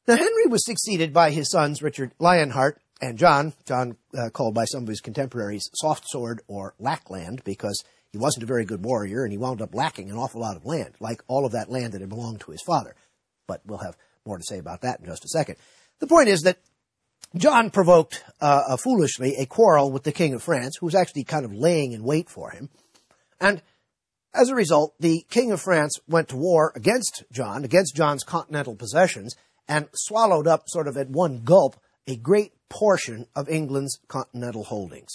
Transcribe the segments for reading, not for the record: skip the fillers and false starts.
Now, Henry was succeeded by his sons Richard Lionheart and John, called by some of his contemporaries Soft Sword or Lackland, because he wasn't a very good warrior and he wound up lacking an awful lot of land, like all of that land that had belonged to his father. But we'll have more to say about that in just a second. The point is that John provoked, foolishly, a quarrel with the King of France, who was actually kind of laying in wait for him. And as a result, the King of France went to war against John's continental possessions, and swallowed up sort of at one gulp a great portion of England's continental holdings.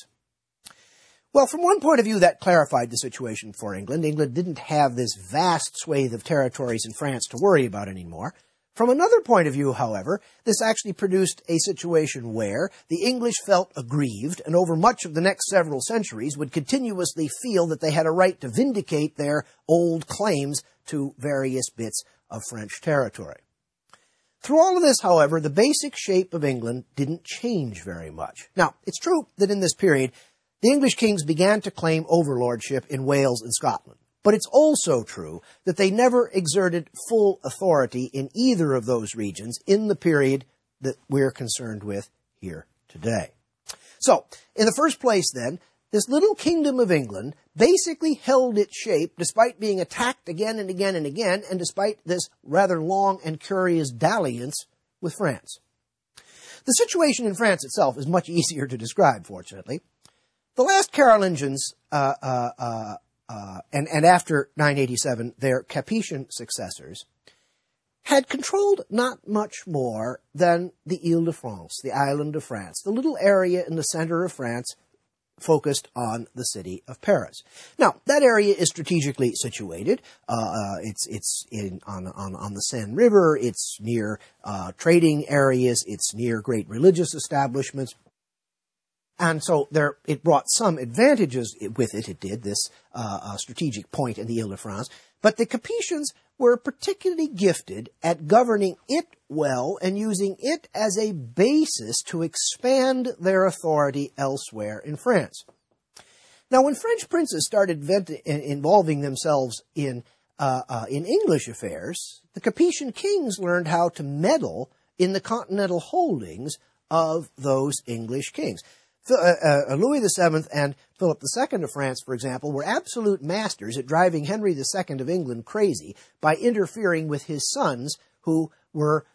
Well, from one point of view, that clarified the situation for England. England didn't have this vast swathe of territories in France to worry about anymore. From another point of view, however, this actually produced a situation where the English felt aggrieved, and over much of the next several centuries would continuously feel that they had a right to vindicate their old claims to various bits of French territory. Through all of this, however, the basic shape of England didn't change very much. Now, it's true that in this period, the English kings began to claim overlordship in Wales and Scotland. But it's also true that they never exerted full authority in either of those regions in the period that we're concerned with here today. So, in the first place then, this little kingdom of England basically held its shape despite being attacked again and again and again, and despite this rather long and curious dalliance with France. The situation in France itself is much easier to describe, fortunately. The last Carolingians, and after 987, their Capetian successors, had controlled not much more than the Ile-de-France, the island of France, the little area in the center of France focused on the city of Paris. Now, that area is strategically situated. It's on the Seine River. It's near trading areas. It's near great religious establishments. And so it brought some advantages with it. It did, this strategic point in the Ile-de-France. But the Capetians were particularly gifted at governing it well and using it as a basis to expand their authority elsewhere in France. Now, when French princes started involving themselves in English affairs, the Capetian kings learned how to meddle in the continental holdings of those English kings. Louis VII and Philip II of France, for example, were absolute masters at driving Henry II of England crazy by interfering with his sons, who were,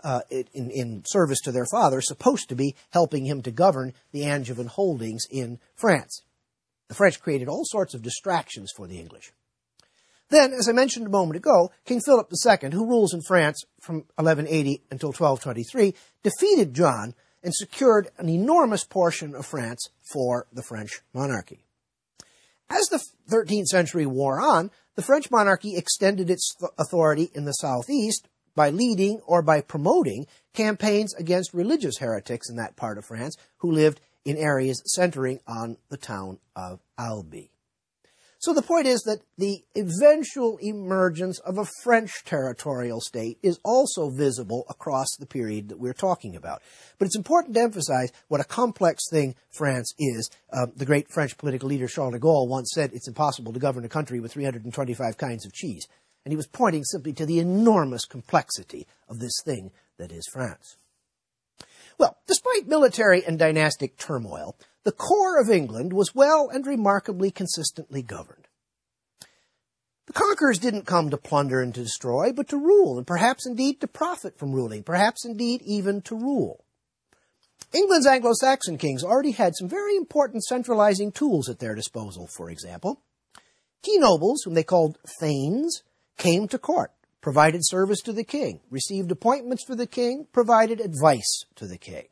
in service to their father, supposed to be helping him to govern the Angevin holdings in France. The French created all sorts of distractions for the English. Then, as I mentioned a moment ago, King Philip II, who rules in France from 1180 until 1223, defeated John and secured an enormous portion of France for the French monarchy. As the 13th century wore on, the French monarchy extended its authority in the southeast by leading or by promoting campaigns against religious heretics in that part of France who lived in areas centering on the town of Albi. So the point is that the eventual emergence of a French territorial state is also visible across the period that we're talking about. But it's important to emphasize what a complex thing France is. The great French political leader Charles de Gaulle once said it's impossible to govern a country with 325 kinds of cheese. And he was pointing simply to the enormous complexity of this thing that is France. Well, despite military and dynastic turmoil, the core of England was well and remarkably consistently governed. The conquerors didn't come to plunder and to destroy, but to rule, and perhaps indeed to profit from ruling, perhaps indeed even to rule. England's Anglo-Saxon kings already had some very important centralizing tools at their disposal, for example. Key nobles, whom they called thanes, came to court, provided service to the king, received appointments for the king, provided advice to the king.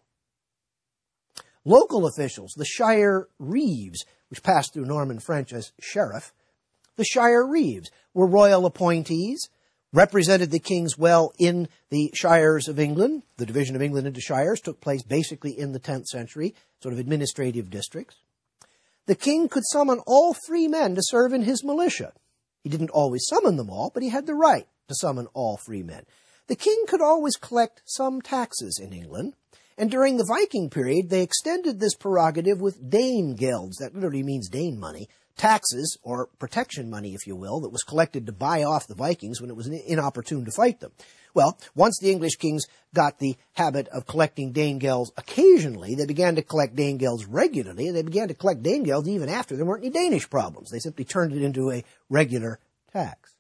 Local officials, the shire reeves, which passed through Norman French as sheriff, the shire reeves were royal appointees, represented the kings well in the shires of England. The division of England into shires took place basically in the 10th century, sort of administrative districts. The king could summon all free men to serve in his militia. He didn't always summon them all, but he had the right to summon all free men. The king could always collect some taxes in England, and during the Viking period, they extended this prerogative with Dane guilds, that literally means Dane money, taxes, or protection money, if you will, that was collected to buy off the Vikings when it was inopportune to fight them. Well, once the English kings got the habit of collecting Danegels occasionally, they began to collect Danegels regularly, and they began to collect Danegels even after there weren't any Danish problems. They simply turned it into a regular tax.